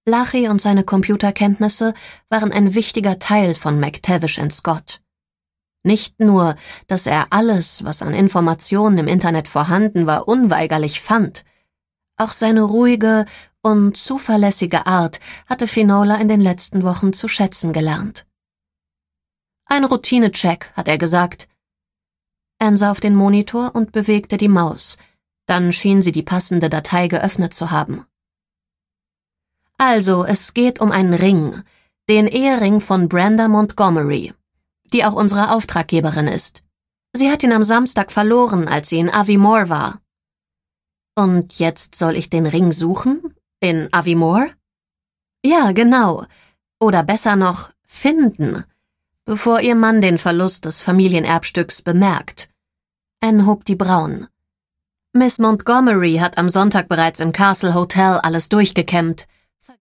Lachi und seine Computerkenntnisse waren ein wichtiger Teil von McTavish & Scott. Nicht nur, dass er alles, was an Informationen im Internet vorhanden war, unweigerlich fand. Auch seine ruhige und zuverlässige Art hatte Finola in den letzten Wochen zu schätzen gelernt. Ein Routinecheck, hat er gesagt. Anne sah auf den Monitor und bewegte die Maus. Dann schien sie die passende Datei geöffnet zu haben. Also, es geht um einen Ring, den Ehering von Brenda Montgomery, die auch unsere Auftraggeberin ist. Sie hat ihn am Samstag verloren, als sie in Aviemore war. Und jetzt soll ich den Ring suchen? In Aviemore? Ja, genau. Oder besser noch, finden, bevor ihr Mann den Verlust des Familienerbstücks bemerkt. Anne hob die Brauen. Miss Montgomery hat am Sonntag bereits im Castle Hotel alles durchgekämmt.